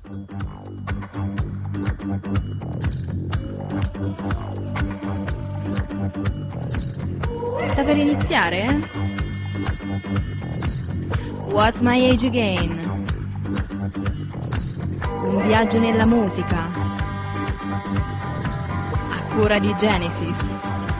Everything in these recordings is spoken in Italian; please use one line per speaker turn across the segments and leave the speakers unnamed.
Sta per iniziare? What's My Age Again? Un viaggio nella musica a cura di Genesis.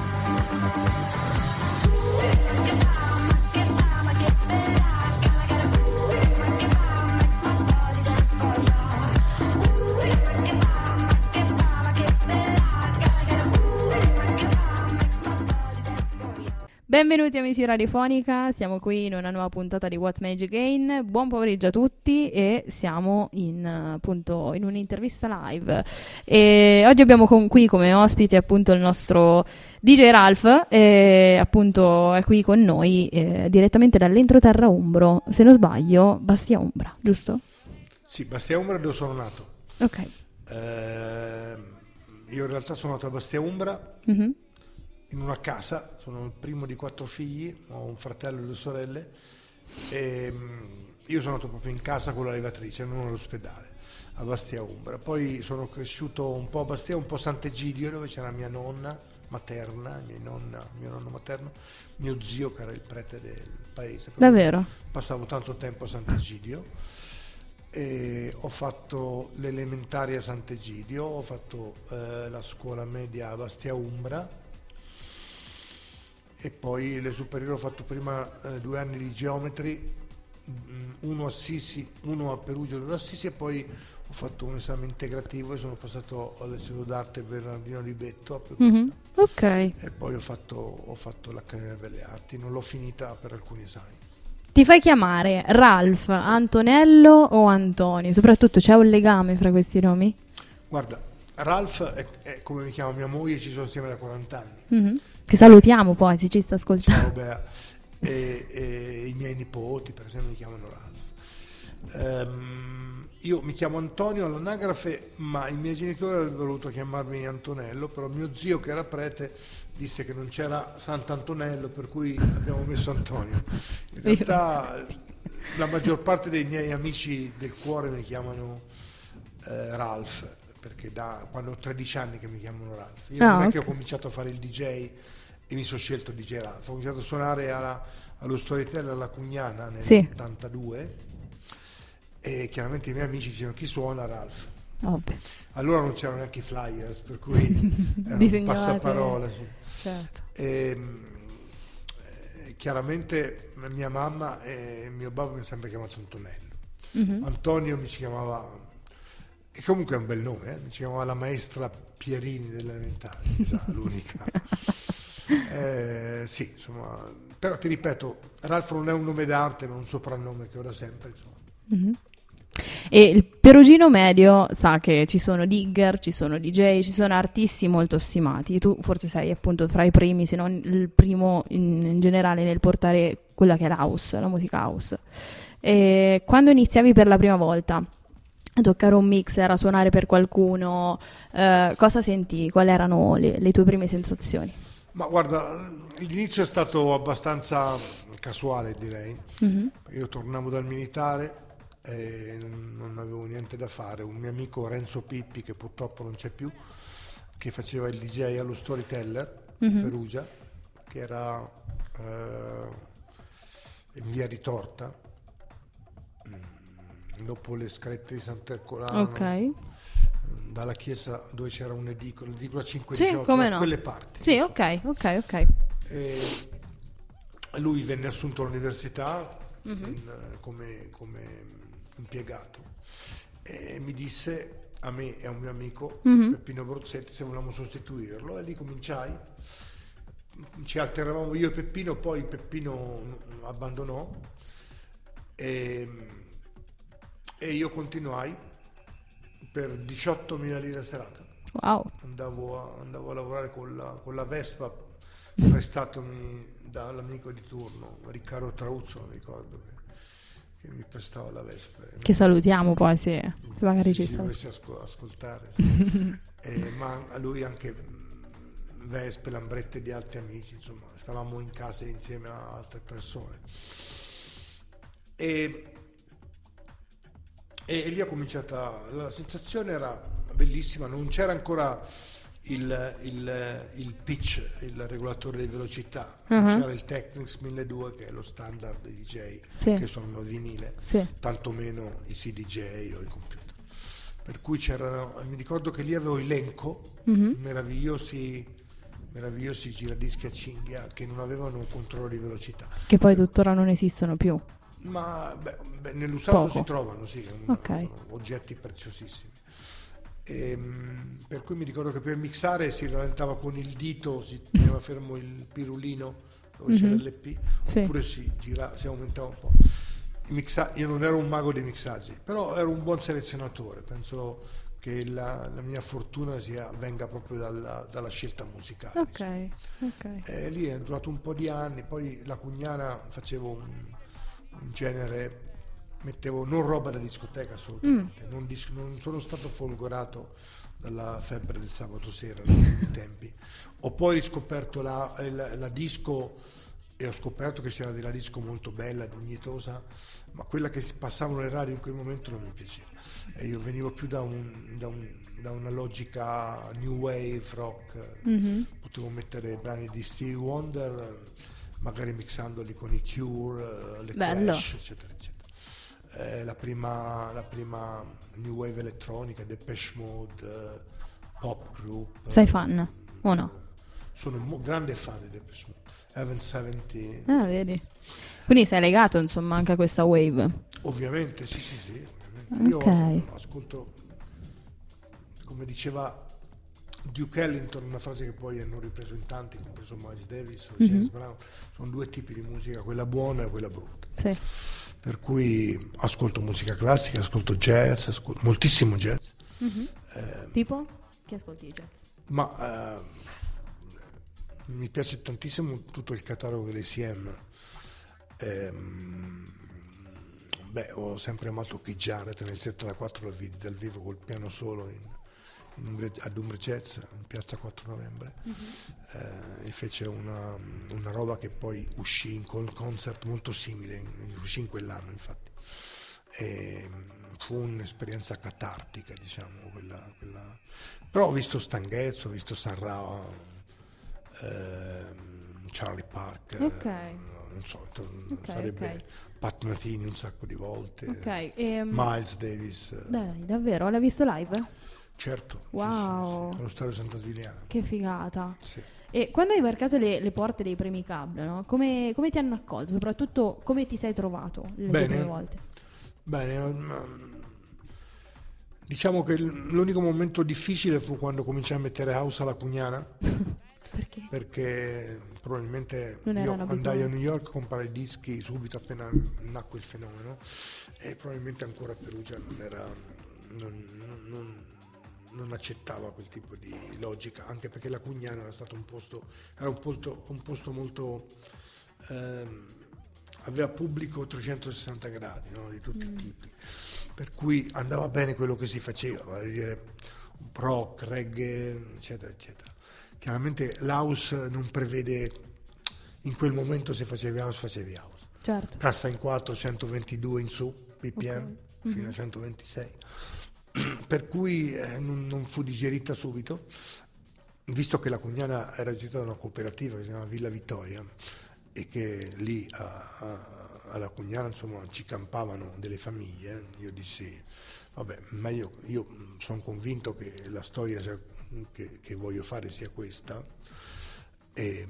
Benvenuti amici Radiofonica, siamo qui in una nuova puntata di What's My Age Again. Buon pomeriggio a tutti e siamo appunto in un'intervista live. E oggi abbiamo qui come ospite appunto il nostro DJ Ralph, e appunto è qui con noi direttamente dall'entroterra umbro, se non sbaglio Bastia Umbra, giusto?
Sì, Bastia Umbra dove sono nato.
Ok.
Io in realtà sono nato a Bastia Umbra.
Mm-hmm.
In una casa, sono il primo di 4 figli, ho un fratello e 2 sorelle e io sono nato proprio in casa con la levatrice, non all'ospedale, a Bastia Umbra. Poi sono cresciuto un po' a Bastia, un po' a Sant'Egidio, dove c'era mia nonna materna, mio nonno materno, mio zio che era il prete del paese.
Davvero?
Passavo tanto tempo a Sant'Egidio e ho fatto l'elementare a Sant'Egidio, ho fatto la scuola media a Bastia Umbra. E poi le superiori ho fatto prima 2 anni di geometri, uno a Assisi, uno a Perugia e uno a Assisi, e poi ho fatto un esame integrativo e sono passato all'Istituto d'Arte Bernardino di Betto a Perugia.
Mm-hmm. Ok.
E poi ho fatto l'Accademia delle Belle Arti, non l'ho finita per alcuni esami.
Ti fai chiamare Ralph, Antonello o Antonio? Soprattutto c'è un legame fra questi nomi?
Guarda, Ralph è come mi chiama mia moglie, ci sono insieme da 40 anni.
Mm-hmm. Che salutiamo poi, se ci sta ascoltando.
Ciao Bea. E i miei nipoti per esempio mi chiamano Ralph. Io mi chiamo Antonio all'anagrafe, ma i miei genitori avrebbero voluto chiamarmi Antonello, però mio zio che era prete disse che non c'era Sant'Antonello, per cui abbiamo messo Antonio. In realtà la maggior parte dei miei amici del cuore mi chiamano Ralph, perché da quando ho 13 anni che mi chiamano Ralph. Io non è che ho cominciato a fare il DJ e mi sono scelto DJ Ralph, ho cominciato a suonare allo Storyteller alla Cugnana nel 82 e chiaramente i miei amici dicevano chi suona Ralph.
Ovvio.
Allora non c'erano neanche i flyers, per cui era un passaparola. Sì.
Certo.
Chiaramente mia mamma e mio babbo mi hanno sempre chiamato Antonello.
Mm-hmm.
Antonio mi ci chiamava, e comunque è un bel nome, mi chiamava la maestra Pierini dell'elementare, l'unica. Sì, insomma, però ti ripeto, Ralph non è un nome d'arte, ma è un soprannome che ho da sempre, insomma.
Mm-hmm. E il perugino medio sa che ci sono digger, ci sono DJ, ci sono artisti molto stimati. Tu forse sei appunto fra i primi, se non il primo in generale nel portare quella che è l'house, la musica house. E quando iniziavi per la prima volta a toccare un mixer, a suonare per qualcuno, cosa senti? Quali erano le tue prime sensazioni?
Ma guarda, l'inizio è stato abbastanza casuale, direi.
Mm-hmm.
Io tornavo dal militare e non avevo niente da fare. Un mio amico Renzo Pippi, che purtroppo non c'è più, che faceva il DJ allo Storyteller,
mm-hmm,
Perugia, che era in via di Torta, dopo le scalette di Sant'Ercolano.
Ok.
Dalla chiesa dove c'era l'edicola 5
sì,
di Giotto,
come no,
quelle parti.
Sì, ok.
Lui venne assunto all'università,
mm-hmm,
come impiegato e mi disse a me e a un mio amico, mm-hmm, Peppino Brozzetti, se volevamo sostituirlo, e lì cominciai. Ci alternavamo io e Peppino, poi Peppino abbandonò e io continuai per 18.000 lire a serata.
Wow.
Andavo a lavorare con la Vespa prestatomi dall'amico di turno, Riccardo Trauzzo, mi ricordo che mi prestava la Vespa.
Che salutiamo poi se magari ci sta.
Dovessi ascoltare. Sì. Ma a lui anche Vespe, Lambrette di altri amici, insomma, stavamo in casa insieme a altre persone. E E lì è cominciata, la sensazione era bellissima, non c'era ancora il pitch, il regolatore di velocità, c'era il Technics 1200 che è lo standard dei DJ che suonano vinile, tantomeno i CDJ o i computer. Per cui mi ricordo che lì avevo Elenco, meravigliosi giradischi a cinghia che non avevano un controllo di velocità.
Che poi tuttora non esistono più.
Ma nell'usato
Poco.
Si trovano, sì, sono oggetti preziosissimi. Per cui mi ricordo che per mixare si rallentava con il dito, si teneva fermo il pirulino dove c'era l'LP, oppure si aumentava un po'. Io non ero un mago dei mixaggi, però ero un buon selezionatore. Penso che la mia fortuna venga proprio dalla scelta musicale.
Ok.
Lì è durato un po' di anni, poi la Cugnana facevo un genere, mettevo non roba da discoteca assolutamente, non sono stato folgorato dalla febbre del sabato sera nei tempi. Ho poi riscoperto la disco e ho scoperto che c'era della disco molto bella, dignitosa, ma quella che si passavano le radio in quel momento non mi piaceva. E io venivo più da una logica new wave rock, potevo mettere brani di Stevie Wonder, magari mixandoli con i Cure, le Clash, eccetera, eccetera. La prima new wave elettronica, Depeche Mode, pop group.
Sei fan o no?
Sono grande fan di Depeche Mode. Heaven 70.
Ah, vedi. Quindi sei legato insomma anche a questa wave?
Ovviamente, sì. Ovviamente. Io ascolto, come diceva Duke Ellington, una frase che poi hanno ripreso in tanti, compreso Miles Davis o James Brown, sono due tipi di musica, quella buona e quella brutta.
Sì.
Per cui ascolto musica classica, ascolto jazz, moltissimo jazz.
Tipo? Che ascolti di jazz?
Ma mi piace tantissimo tutto il catalogo delle CM. Ho sempre amato Keith Jarrett nel 74, dal vivo col piano solo ad Umbre Jazz in piazza 4 novembre. E fece una roba che poi uscì in concert molto simile, uscì in quell'anno infatti. Fu un'esperienza catartica, diciamo, quella. Però ho visto Stan Getz, ho visto Sun Ra, Charlie Parker, non so, sarebbe Pat Metheny un sacco di volte, Miles Davis.
Dai, davvero? L'hai visto live?
Certo.
Wow.
Allo stadio Santa Giuliana.
Che figata.
Sì.
E quando hai varcato le porte dei premi Club, no? Come ti hanno accolto? Soprattutto come ti sei trovato le prime volte?
Bene. Diciamo che l'unico momento difficile fu quando cominciai a mettere house alla Cugnana.
Perché?
Perché probabilmente
io
andai a New York, comparai dischi subito appena nacque il fenomeno, e probabilmente ancora Perugia non accettava quel tipo di logica, anche perché la Cugnana era stato un posto molto aveva pubblico 360 gradi, no? Di tutti i tipi, per cui andava bene quello che si faceva, vale dire rock, reggae, eccetera eccetera. Chiaramente l'house non prevede, in quel momento se facevi house.
Certo.
Cassa in 4, 122 in su, ppm, fino a 126. Per cui non fu digerita subito, visto che la Cugnana era gestita da una cooperativa che si chiama Villa Vittoria e che lì alla Cugnana insomma ci campavano delle famiglie. Io dissi vabbè, ma io sono convinto che la storia che voglio fare sia questa, e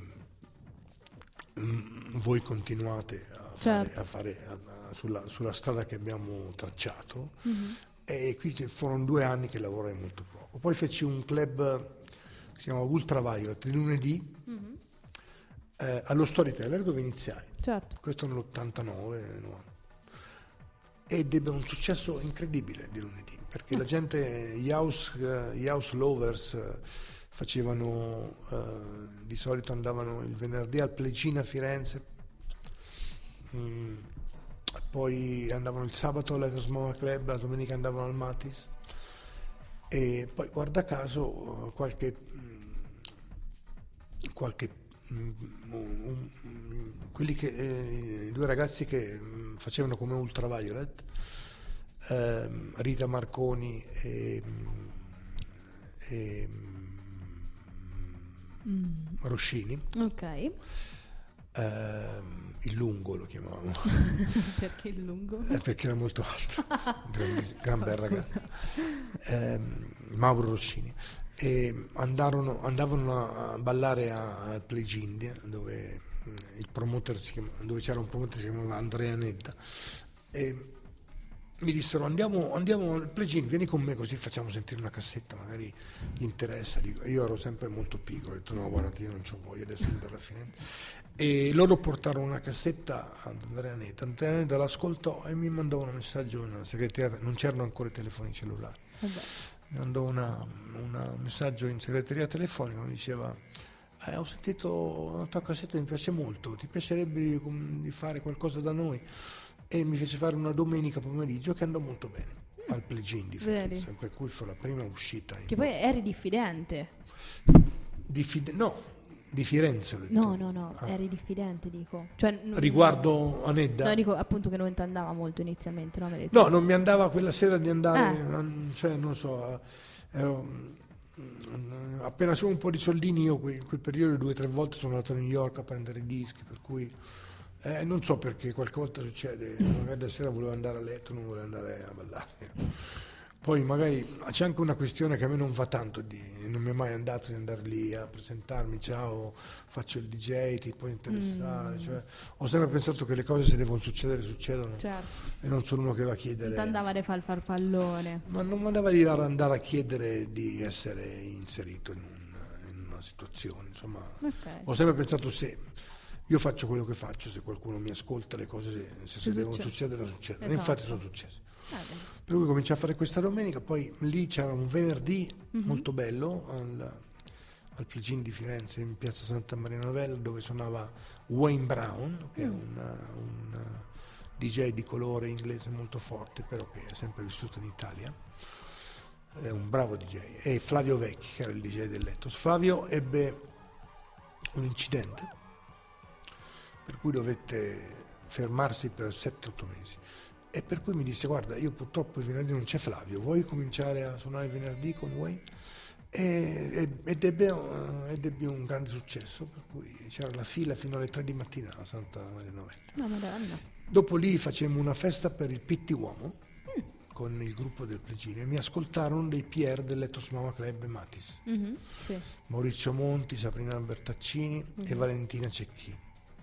voi continuate a fare sulla strada che abbiamo tracciato. E qui furono 2 anni che lavorai molto poco. Poi feci un club che si chiama Ultraviolet il lunedì allo Storyteller, dove iniziai.
Certo.
Questo nell'89, 90. Ed ebbe un successo incredibile di lunedì, perché la gente, gli house lovers facevano, di solito andavano il venerdì al Plecina a Firenze, poi andavano il sabato all'Etos Mama Club, la domenica andavano al Matis, e poi guarda caso quelli che i 2 ragazzi che facevano come Ultraviolet Rita Marconi e Rossini.
Ok.
Il lungo lo chiamavamo.
Perché il lungo?
Perché era molto alto, gran bel ragazzo. Mauro Rossini. E andavano a ballare al Play India, dove dove c'era un promoter che si chiamava Andrea Nedda, e mi dissero andiamo al Play India, vieni con me così facciamo sentire una cassetta, magari gli interessa. Io ero sempre molto piccolo, ho detto no, guarda, io non c'ho voglia, adesso mi verrà finendo. E loro portarono una cassetta ad Andrea Nedda l'ascoltò e mi mandò un messaggio in segreteria, non c'erano ancora i telefoni cellulari. Mi mandò un messaggio in segreteria telefonica, mi diceva ho sentito la tua cassetta, mi piace molto, ti piacerebbe di fare qualcosa da noi? E mi fece fare una domenica pomeriggio che andò molto bene al Play Gin di Firenze, per cui fu la prima uscita.
Che poi eri diffidente.
No, di Firenze ho detto.
No, eri diffidente, dico. Cioè,
riguardo a Nedda?
No, dico appunto che non ti andava molto inizialmente, no?
No, non mi andava quella sera di andare, cioè non so, appena avevo un po' di soldini, io in quel periodo 2 o 3 volte sono andato a New York a prendere dischi, per cui non so perché qualche volta succede, magari la sera volevo andare a letto, non volevo andare a ballare. Poi magari c'è anche una questione che a me non va tanto, non mi è mai andato di andare lì a presentarmi, ciao, faccio il DJ, ti può interessare, cioè, ho sempre pensato che le cose se devono succedere succedono, certo. E non sono uno che va a chiedere.
Non ti andava di fare il farfallone.
Ma non mi andava di andare a chiedere di essere inserito in una situazione, insomma. Okay. Ho sempre pensato io faccio quello che faccio, se qualcuno mi ascolta le cose, se devono succedere, succedono. Esatto. E infatti sono successe. Per cui cominciai a fare questa domenica, poi lì c'era un venerdì molto bello al Play Gin di Firenze, in piazza Santa Maria Novella, dove suonava Wayne Brown, che è un DJ di colore inglese molto forte, però che è sempre vissuto in Italia. È un bravo DJ. E Flavio Vecchi, che era il DJ dell'Ethos. Flavio ebbe un incidente per cui dovette fermarsi per 7-8 mesi, e per cui mi disse guarda, io purtroppo il venerdì non c'è Flavio, vuoi cominciare a suonare il venerdì con Wayne? Ed ebbe un grande successo, per cui c'era la fila fino alle 3 di mattina a Santa Maria Novella.
No, Madonna.
Dopo lì facemmo una festa per il Pitti Uomo con il gruppo del Plegine, e mi ascoltarono dei PR dell'Ethos Mama Club e Matis,
sì.
Maurizio Monti, Sabrina Bertaccini e Valentina Cecchini.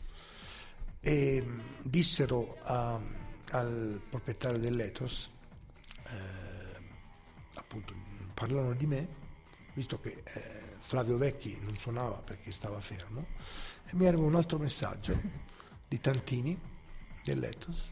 E dissero al proprietario dell'Ethos, appunto parlano di me, visto che Flavio Vecchi non suonava perché stava fermo, e mi arriva un altro messaggio di Tantini dell'Ethos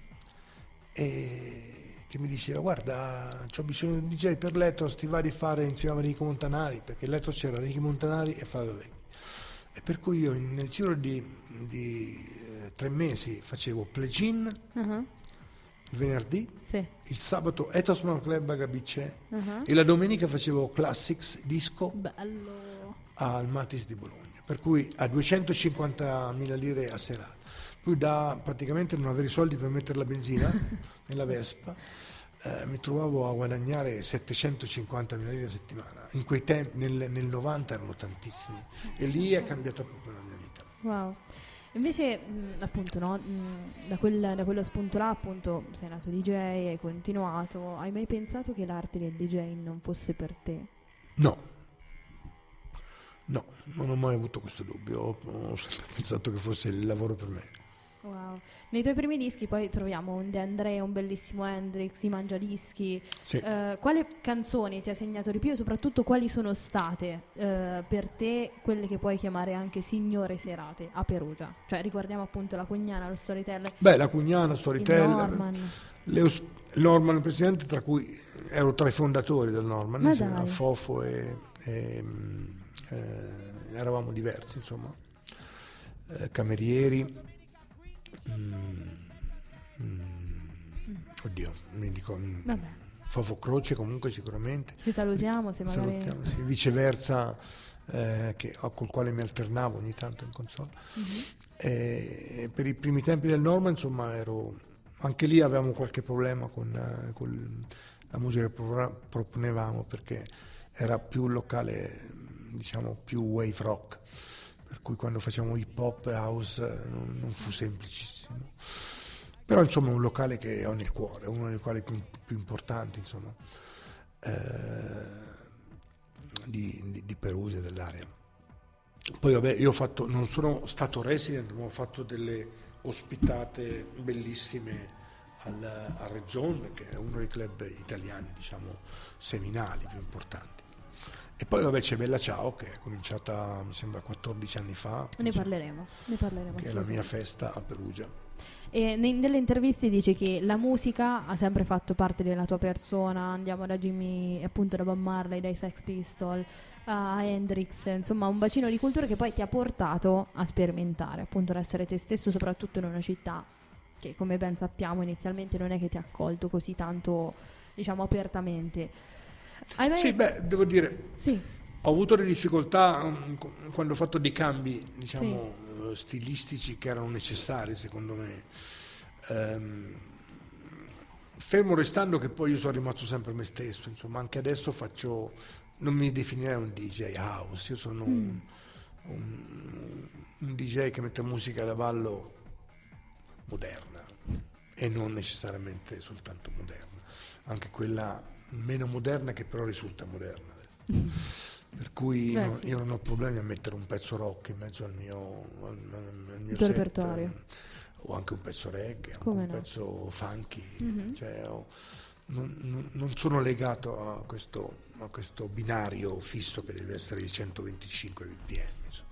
che mi diceva guarda, c'ho bisogno di un DJ per l'Ethos, ti va di fare insieme a Ricky Montanari, perché l'Ethos c'era Ricky Montanari e Flavio Vecchi. E per cui io nel giro di 3 mesi facevo Play Gin il venerdì, il sabato Ethos Man Club a Gabice e la domenica facevo Classics Disco al Matis di Bologna, per cui a 250.000 lire a serata. Poi praticamente non avere i soldi per mettere la benzina nella Vespa, mi trovavo a guadagnare 750.000 lire a settimana. In quei tempi, nel 90 erano tantissimi, e lì è cambiata proprio la mia vita.
Wow. Invece, appunto, no, da quello spunto là, appunto, sei nato DJ, hai continuato. Hai mai pensato che l'arte del DJ non fosse per te?
No, non ho mai avuto questo dubbio. Ho sempre pensato che fosse il lavoro per me.
Wow. Nei tuoi primi dischi poi troviamo un De André, un bellissimo Hendrix, i Mangiadischi.
Sì.
Quale canzone ti ha segnato di più e soprattutto quali sono state per te quelle che puoi chiamare anche signore serate a Perugia? Cioè ricordiamo appunto la Cugnana, lo Storyteller.
Beh, la Cugnana, Storyteller,
il Norman.
Norman presidente, tra cui ero tra i fondatori del Norman, Fofo e eravamo diversi, insomma, camerieri. Oddio, mi dico Fofo Croce comunque sicuramente.
Ti salutiamo se magari
sì, viceversa, col quale mi alternavo ogni tanto in console. Per i primi tempi del Norma, insomma, ero anche lì avevamo qualche problema con la musica che proponevamo, perché era più un locale, diciamo, più wave rock, per cui quando facciamo hip hop e house non fu semplicissimo. Però insomma è un locale che ho nel cuore, è uno dei locali più importanti, insomma, di Perugia, dell'area. Poi vabbè, io non sono stato resident, ma ho fatto delle ospitate bellissime al Red Zone, che è uno dei club italiani, diciamo, seminali, più importanti. E poi vabbè c'è Bella Ciao, che è cominciata, mi sembra, 14 anni fa.
Ne parleremo.
Che è la mia festa a Perugia.
E nelle interviste dici che la musica ha sempre fatto parte della tua persona, andiamo da Jimmy, appunto da Bob Marley, dai Sex Pistols, a Hendrix, insomma un bacino di cultura che poi ti ha portato a sperimentare, appunto ad essere te stesso, soprattutto in una città che, come ben sappiamo, inizialmente non è che ti ha accolto così tanto, diciamo, apertamente.
Sì, devo dire,
sì,
ho avuto delle difficoltà quando ho fatto dei cambi, diciamo, stilistici che erano necessari, secondo me. Fermo restando che poi io sono rimasto sempre me stesso, insomma, anche adesso non mi definirei un DJ house, io sono un DJ che mette musica da ballo moderna e non necessariamente soltanto moderna, anche quella meno moderna che però risulta moderna. Per cui io non ho problemi a mettere un pezzo rock in mezzo al mio set,
repertorio,
o anche un pezzo reggae, anche un pezzo funky, cioè, non sono legato a questo binario fisso che deve essere il 125 bpm.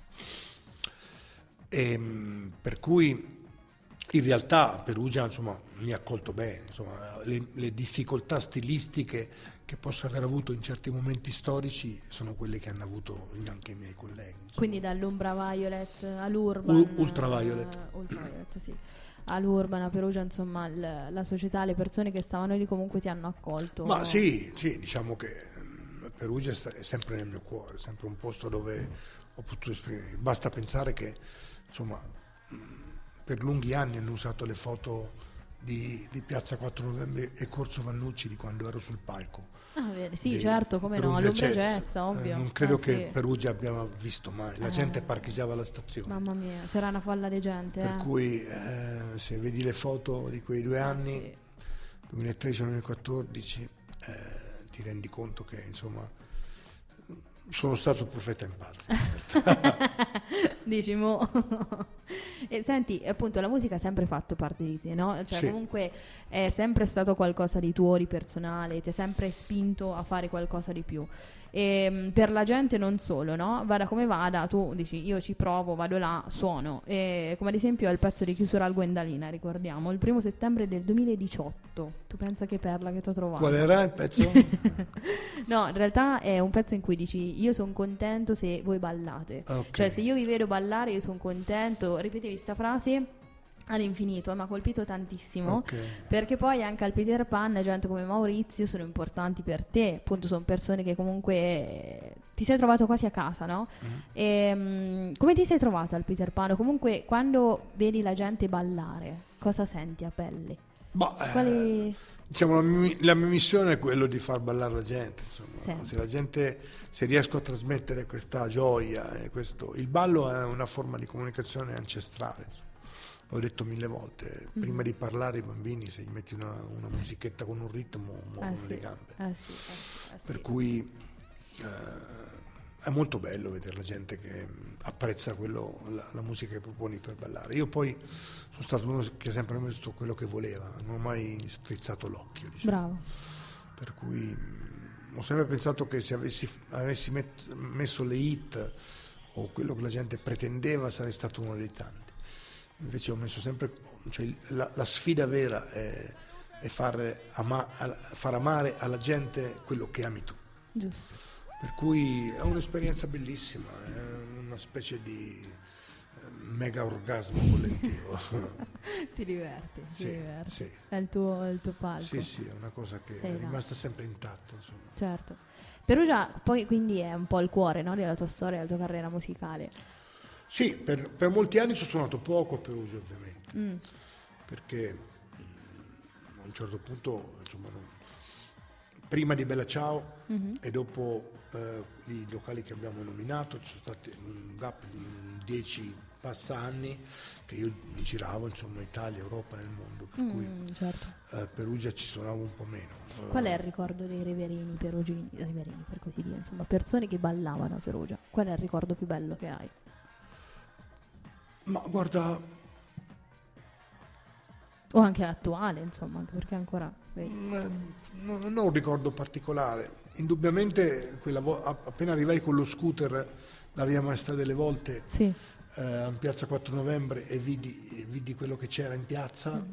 Per cui in realtà Perugia, insomma, mi ha accolto bene, insomma, le difficoltà stilistiche che posso aver avuto in certi momenti storici sono quelle che hanno avuto anche i miei colleghi, insomma.
Quindi dall'Umbra Violet all'Urban,
Ultraviolet,
sì, all'Urban, a Perugia, insomma la società, le persone che stavano lì comunque ti hanno accolto.
Ma sì, diciamo che Perugia è sempre nel mio cuore, è sempre un posto dove ho potuto esprimere. Basta pensare che, insomma, per lunghi anni hanno usato le foto di Piazza 4 Novembre e Corso Vannucci di quando ero sul palco.
Sì, certo, come no, all'Umbra Jazz, ovvio.
Non credo che Perugia abbia visto mai, la gente parcheggiava alla stazione.
Mamma mia, c'era una folla di gente.
Per cui se vedi le foto di quei 2 anni, 2013-2014, ti rendi conto che, insomma, sono stato il profeta in patria.
Dici mo. E senti, appunto, la musica ha sempre fatto parte di te, no? Cioè, comunque è sempre stato qualcosa di tuo, di personale, ti ha sempre spinto a fare qualcosa di più. E per la gente non solo, no? Vada come vada, tu dici io ci provo, vado là, suono. E, come ad esempio è il pezzo di chiusura al Gwendalina, ricordiamo, il 1° settembre del 2018. Tu pensa che perla che ti ho trovato.
Qual era il pezzo?
No, in realtà è un pezzo in cui dici io sono contento se voi ballate.
Okay.
Cioè se io vi vedo ballare io sono contento. Ripetevi sta frase all'infinito, mi ha colpito tantissimo, perché poi anche al Peter Pan gente come Maurizio sono importanti per te, appunto sono persone che comunque ti sei trovato quasi a casa, no? E, come ti sei trovato al Peter Pan? Comunque quando vedi la gente ballare, cosa senti a pelle?
Diciamo la mia missione è quello di far ballare la gente, insomma. Se riesco a trasmettere questa gioia e il ballo è una forma di comunicazione ancestrale, insomma. L'ho detto 1000 volte, prima di parlare ai bambini, se gli metti una musichetta con un ritmo, muovono le gambe. Per cui è molto bello vedere la gente che apprezza la musica che proponi per ballare. Io poi sono stato uno che ha sempre messo quello che voleva, non ho mai strizzato l'occhio, diciamo.
Bravo.
Per cui ho sempre pensato che se avessi messo le hit o quello che la gente pretendeva sarei stato uno dei tanti. Invece ho messo sempre, cioè, la sfida vera è far amare alla gente quello che ami tu.
Giusto.
Per cui è un'esperienza bellissima, è una specie di mega orgasmo collettivo.
Ti diverti,
Sì.
È il tuo palco.
Sì, è una cosa che è rimasta sempre intatta, insomma.
Certo. Perugia poi quindi è un po' il cuore, no, della tua storia, della tua carriera musicale.
Sì, per molti anni ci ho suonato poco a Perugia, ovviamente, perché a un certo punto, insomma, prima di Bella Ciao e dopo i locali che abbiamo nominato, ci sono stati un gap di 10 passa anni che io giravo, insomma, in Italia, Europa, nel mondo, per cui
certo.
Perugia ci suonavo un po' meno.
Qual è il ricordo dei riverini perugini, riverini per così dire, insomma, persone che ballavano a Perugia? Qual è il ricordo più bello che hai?
Ma guarda,
O anche attuale, insomma, anche perché ancora...
non ho un ricordo particolare. Indubbiamente appena arrivai con lo scooter da via Maestà delle Volte
Sì.
in piazza 4 novembre e vidi quello che c'era in piazza,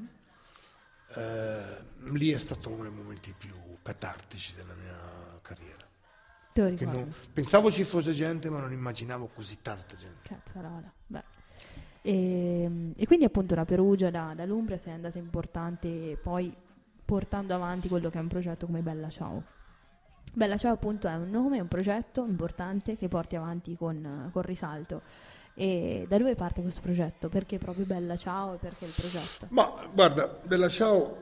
lì è stato uno dei momenti più catartici della mia carriera.
Te lo
Che
ricordo?
pensavo ci fosse gente, ma non immaginavo così tanta gente.
Cazzarola, beh. E quindi appunto da Perugia, dall'Umbria sei andata importante, poi portando avanti quello che è un progetto come Bella Ciao. Bella Ciao appunto è un nome, è un progetto importante che porti avanti con risalto. E da dove parte questo progetto? Perché proprio Bella Ciao e perché il progetto?
Ma guarda, Bella Ciao,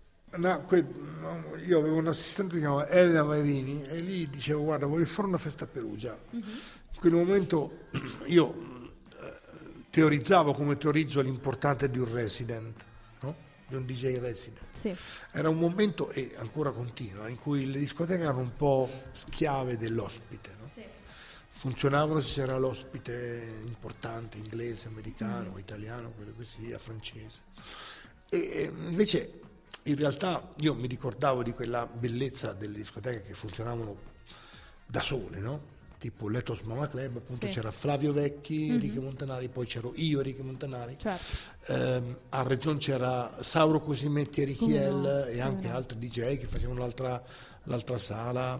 io avevo un assistente che si chiamava Elena Vairini e lì dicevo: guarda, voglio fare una festa a Perugia. In quel momento io teorizzavo, come teorizzo, l'importante di un resident, no? Di un DJ resident.
Sì.
Era un momento, e ancora continua, in cui le discoteche erano un po' schiave dell'ospite, no?
Sì.
Funzionavano se c'era l'ospite importante, inglese, americano, italiano, quello che sia, francese. E invece, in realtà, io mi ricordavo di quella bellezza delle discoteche che funzionavano da sole, no? Tipo Letos Mama Club, appunto,
Sì.
c'era Flavio Vecchi, Enrico Montanari, poi c'ero io, Enrico Montanari.
Certo.
A Region c'era Sauro Cosimetti e Richiel
Come no,
e
come
anche
no.
altri DJ che facevano l'altra sala,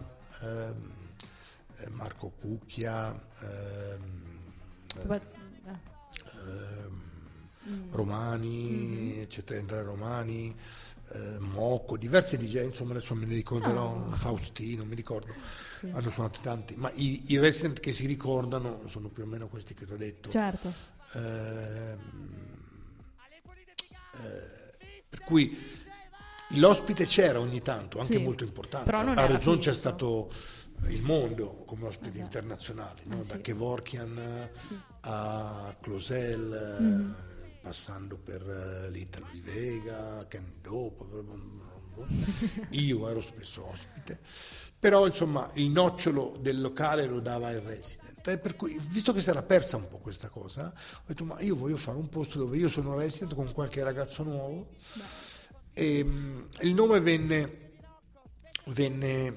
Marco Cucchia, Romani, eccetera, Andrea Romani, Mocco, diversi DJ, insomma adesso me ne ricorderò, Faustino, mi ricordo,
Sì.
hanno suonato tanti, ma i resident che si ricordano sono più o meno questi che ti ho detto.
Certo.
Per cui l'ospite c'era ogni tanto, anche
Sì,
molto importante.
però non
A
era
Region c'è
fisso.
stato il mondo come ospiti internazionali, no?
Sì.
Da Kevorkian
Sì.
a Closel, passando per l'Italo di Vega, Ken Dopo, io ero spesso ospite, però insomma il nocciolo del locale lo dava il resident, e per cui, visto che si era persa un po' questa cosa, ho detto: ma io voglio fare un posto dove io sono resident con qualche ragazzo nuovo. E il nome venne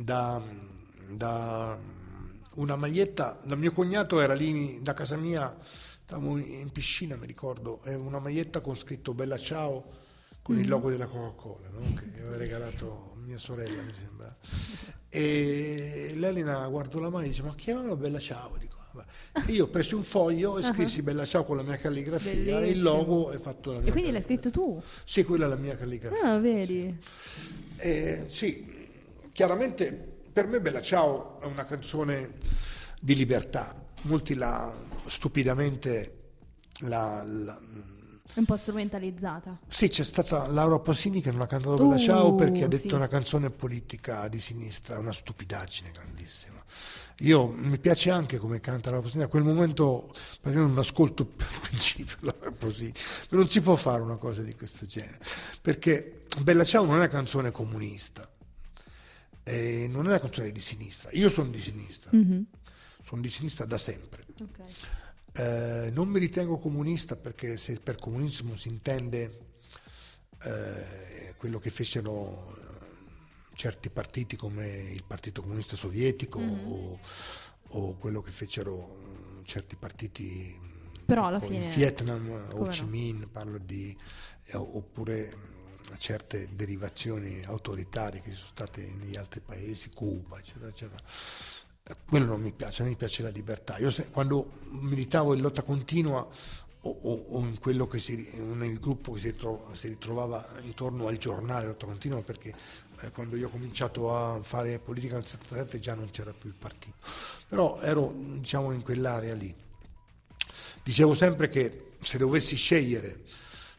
da una maglietta. Da mio cognato era lì da casa mia, stavamo in piscina, mi ricordo, e una maglietta con scritto Bella Ciao con il logo della Coca-Cola, no? Che aveva regalato mia sorella, mi sembra. E l'Elena guardò la mano e dice: ma chiamalo Bella Ciao. Dico, vabbè. Io presi un foglio e scrissi Bella Ciao con la mia calligrafia, e il
Bellissimo.
logo è fatto la mia
E quindi l'hai
calligrafia.
scritto tu?
Sì, quella è la mia calligrafia.
Ah, vedi?
Sì, chiaramente per me Bella Ciao è una canzone di libertà. Molti stupidamente
È un po' strumentalizzata.
Sì, c'è stata Laura Pausini che non ha cantato Bella Ciao perché ha detto
sì.
una canzone politica di sinistra, una stupidaggine grandissima. Mi piace anche come canta Laura Pausini, a quel momento praticamente non ascolto più al principio Laura Pausini, ma non si può fare una cosa di questo genere, perché Bella Ciao non è una canzone comunista, non è una canzone di sinistra. Io sono di sinistra, sono di sinistra da sempre.
Ok.
Non mi ritengo comunista, perché se per comunismo si intende quello che fecero certi partiti come il Partito Comunista Sovietico o quello che fecero certi partiti
Però alla
tipo
fine,
in Vietnam, Ho
come
Chi
no?
Minh, parlo di oppure certe derivazioni autoritarie che ci sono state negli altri paesi, Cuba, eccetera, eccetera. Quello non mi piace, a me piace la libertà. Io quando militavo in lotta continua o in quello che nel gruppo che si ritrovava intorno al giornale lotta continua, perché quando io ho cominciato a fare politica nel 77 già non c'era più il partito, però ero, diciamo, in quell'area lì. Dicevo sempre che se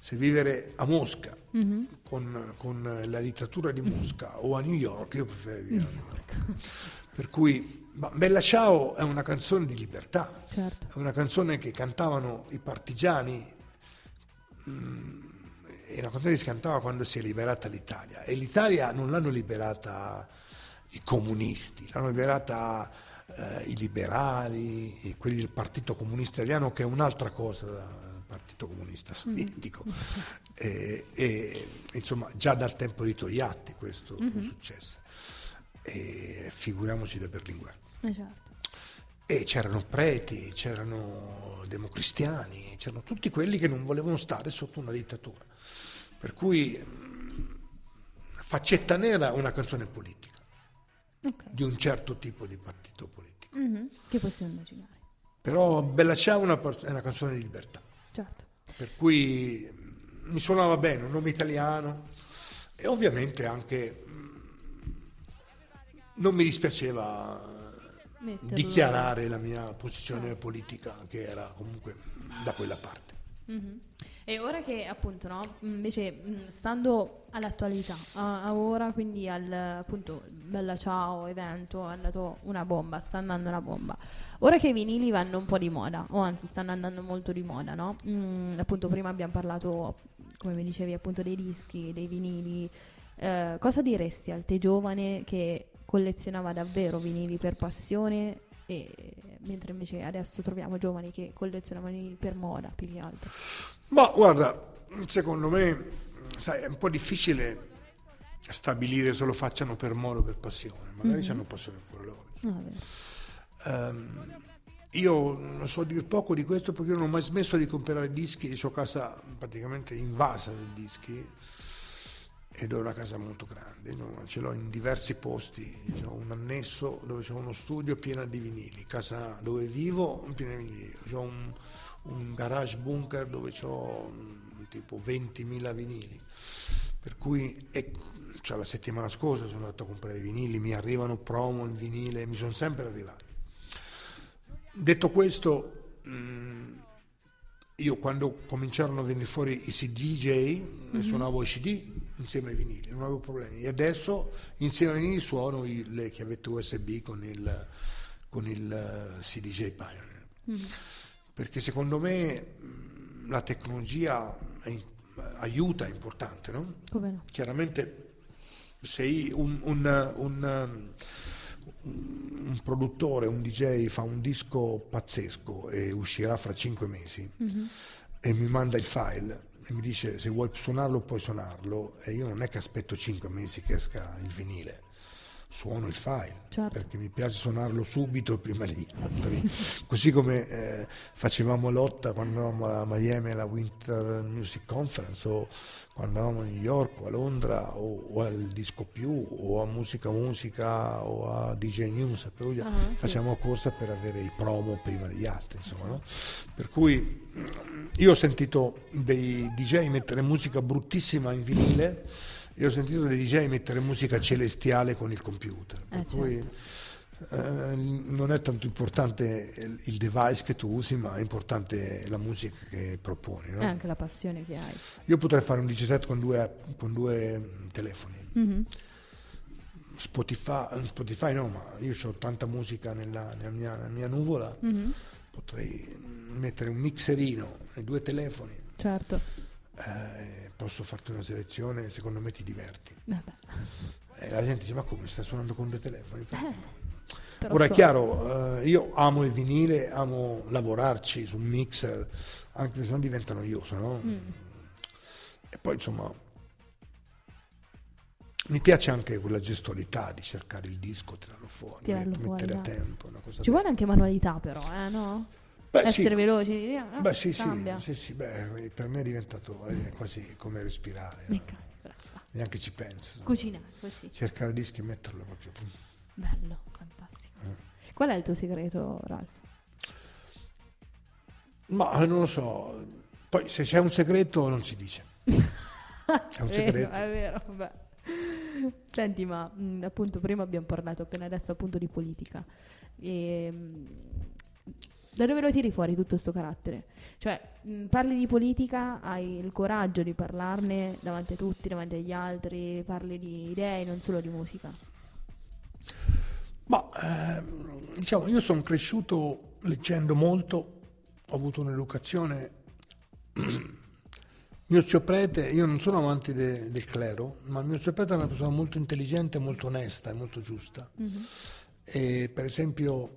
se vivere a Mosca con la dittatura di Mosca o a New York, io preferirei vivere a New York. Per cui Bella Ciao è una canzone di libertà,
certo.
È una canzone che cantavano i partigiani, è una canzone che si cantava quando si è liberata l'Italia, e l'Italia non l'hanno liberata i comunisti, l'hanno liberata i liberali, quelli del Partito Comunista Italiano, che è un'altra cosa dal Partito Comunista Sovietico. E insomma già dal tempo di Togliatti questo è successo, e figuriamoci da Berlinguer.
Certo.
E c'erano preti, c'erano democristiani, c'erano tutti quelli che non volevano stare sotto una dittatura, per cui Faccetta Nera è una canzone politica, di un certo tipo di partito politico,
che possiamo immaginare.
però Bella Ciao è una canzone di libertà,
certo.
Per cui mi suonava bene, un nome italiano, e ovviamente anche non mi dispiaceva dichiarare la mia posizione politica, che era comunque da quella parte.
E ora che appunto, no, invece stando all'attualità, a ora, quindi al appunto Bella Ciao evento, è andato una bomba, sta andando una bomba. Ora che i vinili vanno un po' di moda, o anzi stanno andando molto di moda, no? Appunto prima abbiamo parlato, come mi dicevi, appunto dei dischi, dei vinili. Cosa diresti al te giovane che collezionava davvero vinili per passione, mentre invece adesso troviamo giovani che collezionano vinili per moda più che altro?
Ma guarda, secondo me, sai, è un po' difficile stabilire se lo facciano per moda o per passione, magari hanno passione pure loro. Io non so dire poco di questo, perché io non ho mai smesso di comprare dischi, ho casa praticamente invasa di dischi, ed ho una casa molto grande, no? Ce l'ho in diversi posti, ho un annesso dove c'è uno studio pieno di vinili, casa dove vivo piena di vinili, ho un garage bunker dove ho tipo 20.000 vinili, per cui cioè, la settimana scorsa sono andato a comprare i vinili, mi arrivano promo in vinile, mi sono sempre arrivati. Detto questo, io quando cominciarono a venire fuori i CDJ suonavo i CD insieme ai vinili, non avevo problemi, e adesso insieme ai vinili suono le chiavette USB con il CDJ Pioneer, perché secondo me la tecnologia aiuta, è importante, no?
Come no?
Chiaramente se un produttore, un DJ fa un disco pazzesco e uscirà fra 5 mesi e mi manda il file e mi dice se vuoi suonarlo puoi suonarlo, e io non è che aspetto 5 mesi che esca il vinile, suono il file,
certo,
perché mi piace suonarlo subito prima degli altri, così come facevamo lotta quando eravamo a Miami alla Winter Music Conference, o quando eravamo a New York o a Londra o al Disco Più o a Musica o a DJ News a Perugia, facciamo corsa per avere i promo prima degli altri, insomma, no? Per cui io ho sentito dei DJ mettere musica bruttissima in vinile, io ho sentito dei DJ mettere musica celestiale con il computer, per cui non è tanto importante il device che tu usi, ma è importante la musica che proponi, no?
E anche la passione che hai.
Io potrei fare un DJ set con due telefoni. Spotify no, ma io ho tanta musica nella mia nuvola, potrei mettere un mixerino e 2 telefoni.
Certo.
Posso farti una selezione, secondo me ti diverti. La gente dice: ma come, stai suonando con 2 telefoni? Ora è chiaro, io amo il vinile, amo lavorarci su un mixer, anche se non diventa noioso, no? E poi insomma mi piace anche quella gestualità di cercare il disco, tirarlo fuori, mettere a tempo, una cosa
ci vuole anche manualità però, no? Essere veloci,
sì, per me è diventato quasi come respirare, neanche ci penso.
Cucinare così.
Cercare dischi e metterlo proprio.
Bello, fantastico. Qual è il tuo segreto, Ralph?
Ma non lo so. Poi se c'è un segreto non si dice. È un segreto.
È vero, vabbè. Senti, ma appunto prima abbiamo parlato appena adesso appunto di politica. E Da dove lo tiri fuori tutto sto carattere? Cioè, parli di politica, hai il coraggio di parlarne davanti a tutti, davanti agli altri, parli di idee, non solo di musica.
Ma diciamo, io sono cresciuto leggendo molto, ho avuto un'educazione. Mio zio prete, io non sono amante del clero, ma mio zio prete è una persona molto intelligente, molto onesta e molto giusta. E per esempio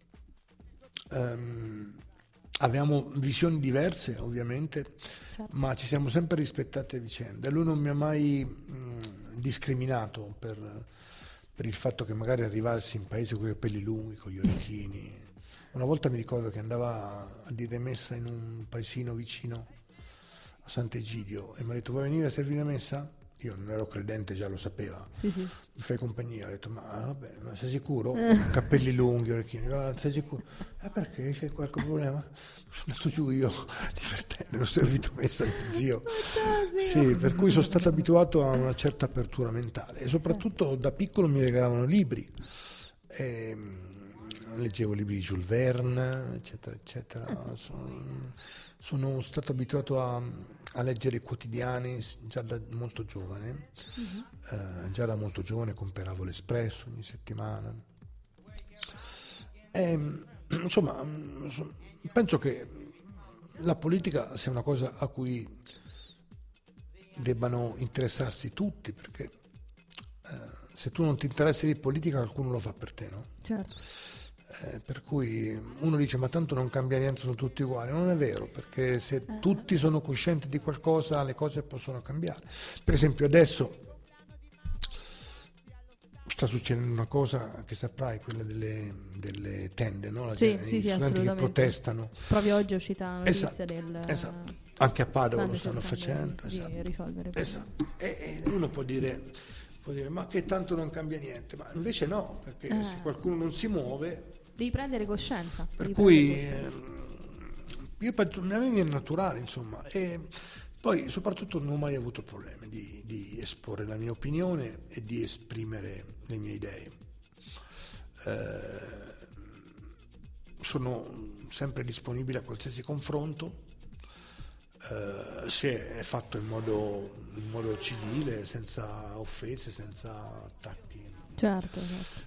avevamo visioni diverse, ovviamente, certo, ma ci siamo sempre rispettati a vicenda. Lui non mi ha mai discriminato per il fatto che magari arrivassi in paese con i capelli lunghi, con gli orecchini. Una volta mi ricordo che andava a dire messa in un paesino vicino a Sant'Egidio e mi ha detto: vuoi venire a servire messa? Io non ero credente, già lo sapeva.
Sì, sì.
Mi fai compagnia? Ho detto: ma vabbè, ma sei sicuro? Capelli lunghi, orecchini. Sei sicuro? Perché? C'è qualche problema? Sono andato giù io, divertente, non ho servito messa mio zio. Sì, per cui sono stato abituato a una certa apertura mentale e soprattutto da piccolo mi regalavano libri. Leggevo libri di Jules Verne, eccetera, eccetera. Sono stato abituato a leggere i quotidiani già da molto giovane. Già da molto giovane compravo l'Espresso ogni settimana. Insomma, penso che la politica sia una cosa a cui debbano interessarsi tutti, perché se tu non ti interessi di politica qualcuno lo fa per te, no?
Certo.
Per cui uno dice: ma tanto non cambia niente, sono tutti uguali. Non è vero, perché se tutti sono coscienti di qualcosa le cose possono cambiare. Per esempio adesso sta succedendo una cosa che saprai, quella delle tende, no?
Sì,
gli studenti che protestano.
Proprio oggi è uscita la notizia
esatto. Anche a Padova lo stanno facendo.
Di risolvere.
Esatto. E uno può dire: ma che tanto non cambia niente, ma invece no, perché se qualcuno non si muove
devi prendere coscienza.
Per cui io penso, a me è naturale, insomma, e poi soprattutto non ho mai avuto problemi di esporre la mia opinione e di esprimere le mie idee. Sono sempre disponibile a qualsiasi confronto, se è fatto in modo civile, senza offese, senza attacchi.
Certo.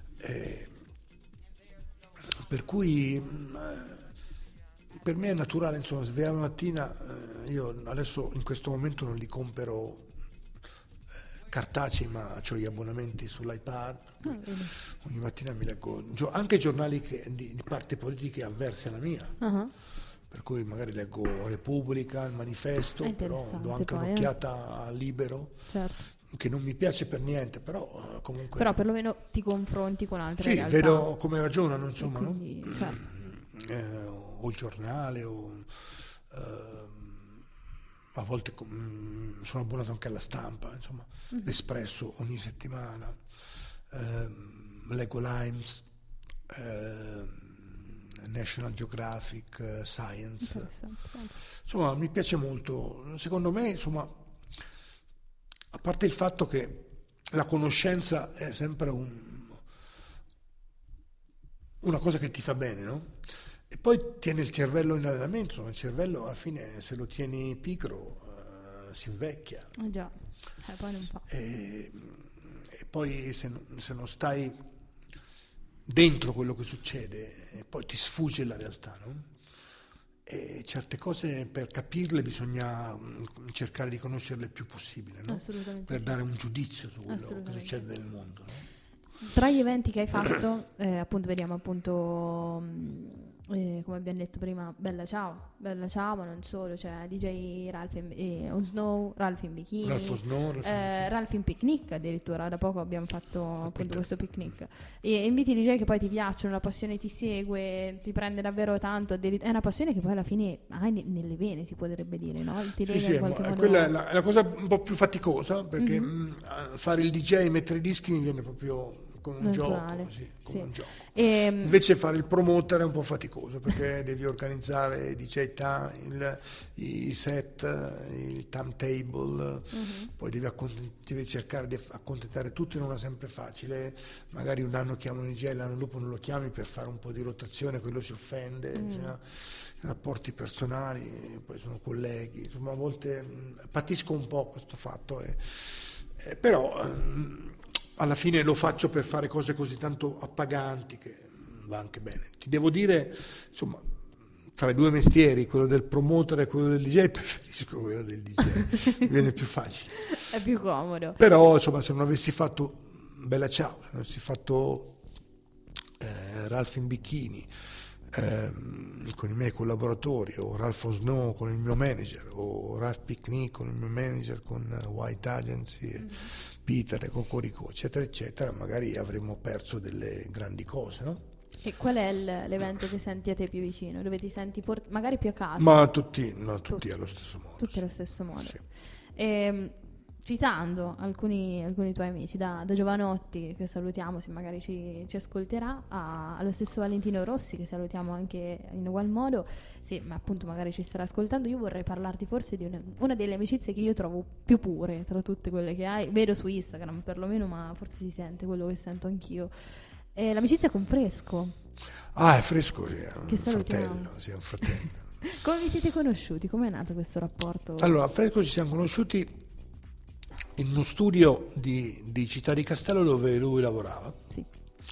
Per cui per me è naturale, insomma, svegliare la mattina, io adesso in questo momento non li compro cartacei, ma ho gli abbonamenti sull'iPad, ogni mattina mi leggo anche giornali di parti politiche avverse alla mia. Per cui magari leggo Repubblica, il Manifesto, però do anche un'occhiata a Libero, certo, che non mi piace per niente, però comunque...
Però perlomeno ti confronti con altre realtà.
Sì, vedo come ragionano, insomma,
quindi,
no?
Certo.
O il giornale, a volte sono abbonato anche alla Stampa, insomma, l'Espresso ogni settimana, leggo l'Imes, National Geographic, Science, insomma mi piace molto. Secondo me, insomma, a parte il fatto che la conoscenza è sempre una cosa che ti fa bene, no? E poi tiene il cervello in allenamento, insomma, il cervello alla fine se lo tieni pigro si invecchia.
Già, poi non fa.
E poi se non stai dentro quello che succede, poi ti sfugge la realtà, no? E certe cose per capirle bisogna cercare di conoscerle il più possibile, no? Per dare un giudizio su quello che succede nel mondo, no?
Tra gli eventi che hai fatto, appunto vediamo appunto come abbiamo detto prima, Bella Ciao, ma non solo, cioè DJ Ralph on Snow, Ralph in bikini, Ralph in picnic addirittura, da poco abbiamo fatto appunto questo picnic, e inviti DJ che poi ti piacciono, la passione ti segue, ti prende davvero tanto, è una passione che poi alla fine hai nelle vene, si potrebbe dire, no? Ti lega in qualche modo.
Quella è la cosa un po' più faticosa, perché fare il DJ e mettere i dischi mi viene proprio come un
naturale.
gioco, sì, come un gioco.
Invece
fare il promoter è un po' faticoso perché devi organizzare i DJ i set, il timetable, poi devi cercare di accontentare tutti, non è sempre facile, magari un anno chiamano un DJ, l'anno dopo non lo chiami per fare un po' di rotazione, quello si offende, cioè, rapporti personali, poi sono colleghi, insomma a volte patisco un po' questo fatto, però alla fine lo faccio per fare cose così tanto appaganti che va anche bene. Ti devo dire, insomma, tra i due mestieri, quello del promoter e quello del DJ, preferisco quello del DJ, mi viene più facile.
È più comodo.
Però, insomma, se non avessi fatto Bella Ciao, se non avessi fatto Ralph in bikini, con i miei collaboratori, o Ralph Snow con il mio manager, o Ralph Picnic con il mio manager, con White Agency, Peter e Cocorico, eccetera eccetera, magari avremmo perso delle grandi cose, no?
E qual è l'evento che senti a te più vicino, dove ti senti magari più a casa?
Ma tutti allo stesso modo.
Tutti allo stesso modo.
Sì.
Citando alcuni tuoi amici, da Giovanotti, che salutiamo se magari ci ascolterà, allo stesso Valentino Rossi, che salutiamo anche in ugual modo, sì, ma appunto magari ci starà ascoltando, io vorrei parlarti forse di una delle amicizie che io trovo più pure tra tutte quelle che hai, vedo su Instagram perlomeno, ma forse si sente quello che sento anch'io, l'amicizia con Fresco.
Ah, è Fresco, sì, è
un
fratello, sì, è un fratello.
Come vi siete conosciuti? Com'è nato questo rapporto?
Allora, a Fresco ci siamo conosciuti in uno studio di Città di Castello dove lui lavorava.
Sì.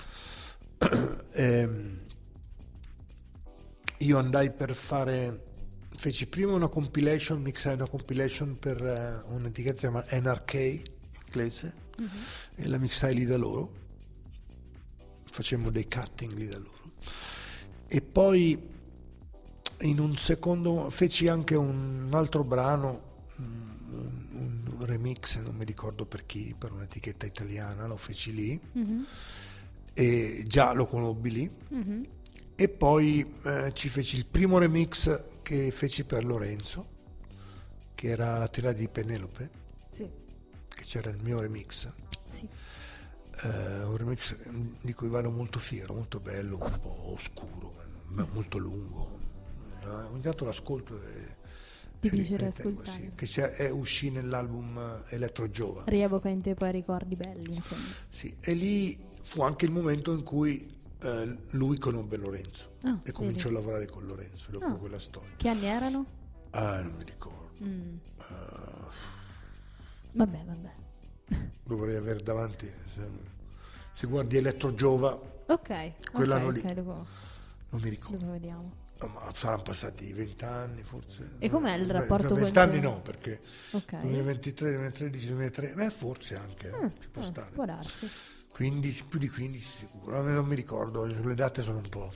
Io andai feci prima una compilation, mixai una compilation per un'etichetta che si chiama NRK inglese, e la mixai lì da loro, facemmo dei cutting lì da loro, e poi in un secondo feci anche un altro brano, un remix, non mi ricordo per chi, per un'etichetta italiana, lo feci lì, e già lo conobbi lì, e poi ci feci il primo remix che feci per Lorenzo, che era La tela di Penelope,
sì,
che c'era il mio remix,
sì.
Un remix di cui vado molto fiero, molto bello, un po' oscuro, molto lungo, ogni tanto l'ascolto
ti piacerebbe ascoltare?
Sì, che uscì nell'album Elettro Giova.
Rievoca in te poi ricordi belli, insomma.
Sì, e lì fu anche il momento in cui lui conobbe Lorenzo e cominciò a lavorare con Lorenzo dopo quella storia.
Che anni erano?
Non mi ricordo.
Vabbè.
Dovrei avere davanti, se guardi Elettro Giova, quell'anno lì,
dopo,
non mi ricordo.
dopo vediamo.
Ma saranno passati 20 anni forse.
E com'è il rapporto con
20 anni no, perché
okay.
2023, 2013, 2003, forse anche, ci può stare.
Può darsi. 15,
più di 15 sicuro, non mi ricordo, le date sono un po'.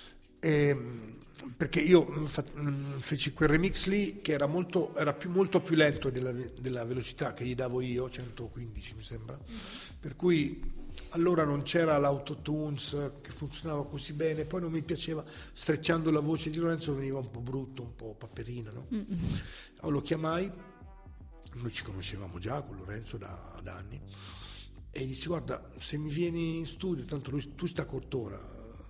Perché io feci quel remix lì che era molto più lento della velocità che gli davo io, 115 mi sembra, per cui allora non c'era l'autotunes che funzionava così bene, poi non mi piaceva, strecciando la voce di Lorenzo veniva un po' brutto, un po' paperino, no? Lo chiamai, noi ci conoscevamo già con Lorenzo da anni, e gli dissi: guarda, se mi vieni in studio, tanto tu sta a Cortona,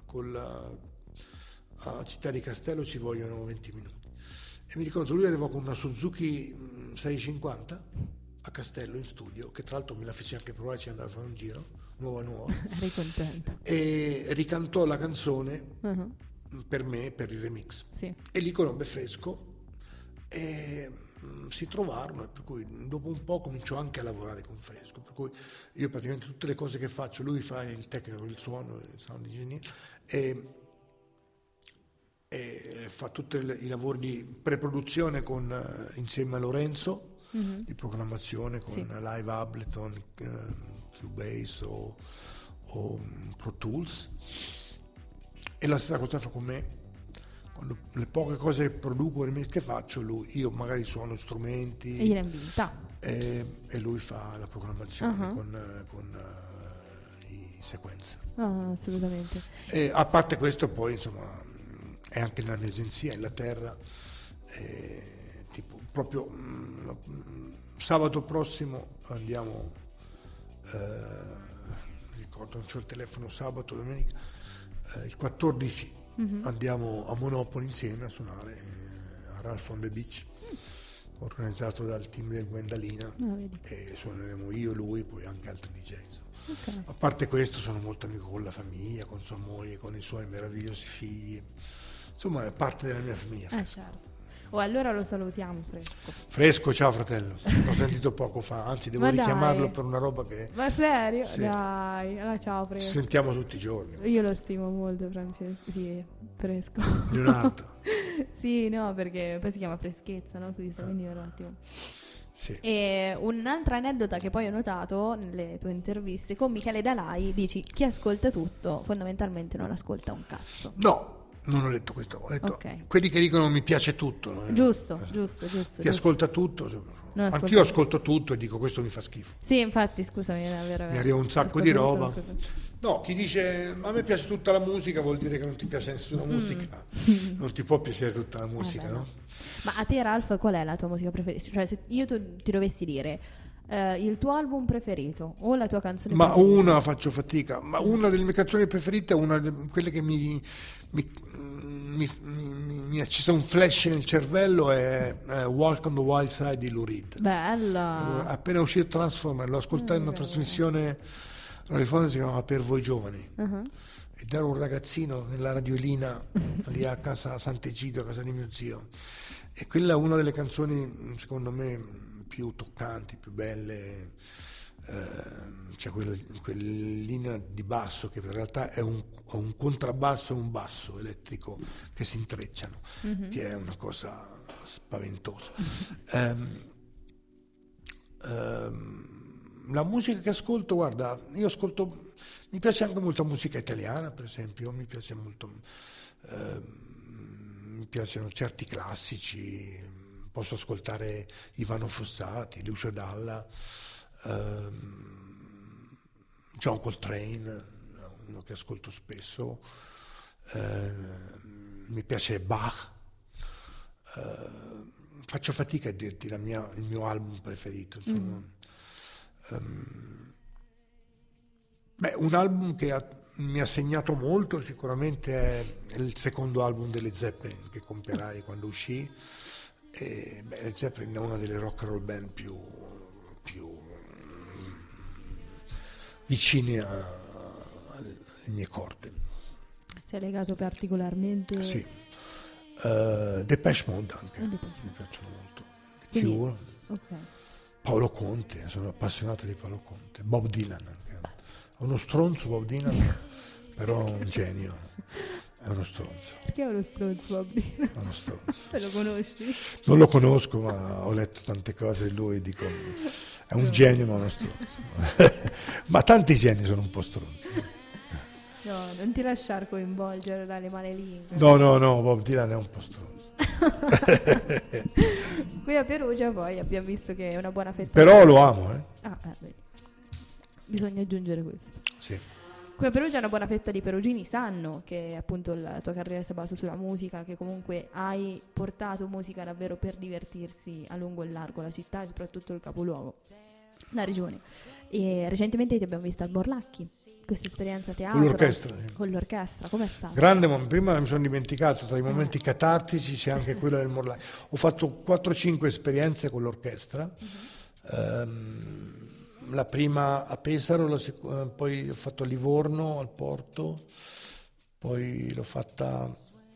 a Città di Castello ci vogliono 20 minuti. E mi ricordo, lui arrivò con una Suzuki 650 a Castello in studio, che tra l'altro me la fece anche provare, ci andava a fare un giro, nuova.
Eri contento.
E ricantò la canzone per me, per il remix.
Sì.
E lì conobbe Fresco e si trovarono, e per cui dopo un po' cominciò anche a lavorare con Fresco, per cui io praticamente tutte le cose che faccio, lui fa il tecnico, il suono, il sound engineer, e fa tutti i lavori di pre-produzione insieme a Lorenzo, di programmazione con Live Ableton, Cubase o Pro Tools, e la stessa cosa fa con me. Quando le poche cose che produco che faccio, io magari suono strumenti
e gliela invita,
e lui fa la programmazione con i sequencer.
Assolutamente.
E a parte questo, poi insomma è anche nella mia agenzia in Inghilterra, tipo proprio sabato prossimo andiamo mi ricordo, non c'ho il telefono, sabato, domenica, il 14 andiamo a Monopoli insieme a suonare a Ralph on the Beach, organizzato dal team del Gwendalina, e suoneremo io, lui, poi anche altri DJ. Okay. A parte questo sono molto amico con la famiglia, con sua moglie, con i suoi meravigliosi figli, insomma è parte della mia famiglia.
Certo. Allora lo salutiamo,
Fresco, ciao fratello, l'ho sentito poco fa, anzi devo richiamarlo per una roba che...
Ma serio?
Sì.
Dai, allora ciao Fresco.
Ci sentiamo tutti i giorni.
Io lo stimo molto, Francesco, sì, Fresco.
Leonardo.
Sì, no, perché poi si chiama Freschezza, no? Su Instagram, quindi un attimo.
Sì.
E un'altra aneddota che poi ho notato nelle tue interviste, con Michele Dalai dici: chi ascolta tutto fondamentalmente non ascolta un cazzo.
No, non ho detto questo, ho detto quelli che dicono mi piace tutto. No?
Giusto. Chi
ascolta tutto, anch'io ascolto tutto e dico questo mi fa schifo.
Sì, infatti, scusami, mi
arriva un sacco di roba. No, chi dice a me piace tutta la musica vuol dire che non ti piace nessuna musica. Non ti può piacere tutta la musica, no?
Ma a te, Ralph, qual è la tua musica preferita? Cioè, se io ti dovessi dire il tuo album preferito o la tua canzone preferita?
Una faccio fatica, ma una delle mie canzoni preferite è una di quelle che mi accesa un flash nel cervello, è Walk on the Wild Side di Lou Reed.
Bella!
Appena uscito Transformer, l'ho ascoltato in una trasmissione radiofonica, si chiamava Per Voi Giovani, ed ero un ragazzino nella radiolina lì a casa Sant'Egidio, a casa di mio zio, e quella è una delle canzoni secondo me più toccanti, più belle. C'è quella linea di basso che in realtà è un contrabbasso e un basso elettrico che si intrecciano, che è una cosa spaventosa. La musica che ascolto, guarda, mi piace anche molta musica italiana, per esempio, mi piace molto, mi piacciono certi classici, posso ascoltare Ivano Fossati, Lucio Dalla, John Coltrane, uno che ascolto spesso, mi piace Bach, faccio fatica a dirti il mio album preferito, insomma. Un album che mi ha segnato molto sicuramente è il secondo album delle Zeppelin che comprerai quando uscì. Le Zeppelin è una delle rock and roll band più vicine alle mie corde.
Sei legato particolarmente?
Sì. Depeche Mode anche, mi piacciono molto. Cure.
Okay.
Paolo Conte, sono appassionato di Paolo Conte. Bob Dylan anche. È uno stronzo Bob Dylan, però è un genio. È uno stronzo.
Perché è uno stronzo Bob Dylan?
È uno stronzo.
Te lo conosci?
Non lo conosco, ma ho letto tante cose di lui, dico è un genio ma uno stronzo. Ma tanti geni sono un po' stronzi.
No, non ti lasciar coinvolgere dalle male lingue.
No, Bob Dylan è un po' stronzo.
Qui a Perugia poi abbiamo visto che è una buona fetta.
Però lo amo,
bisogna aggiungere questo.
Sì.
Qui a Perugia una buona fetta di perugini sanno che appunto la tua carriera si basa sulla musica, che comunque hai portato musica davvero per divertirsi a lungo e largo la città e soprattutto il capoluogo, la regione. E recentemente ti abbiamo visto al Morlacchi, questa esperienza a teatro. Con l'orchestra, com'è stato?
Grande, prima mi sono dimenticato, tra i momenti catartici c'è anche quello del Morlacchi. Ho fatto 4-5 esperienze con l'orchestra. La prima a Pesaro, poi l'ho fatto a Livorno, al Porto, poi l'ho fatta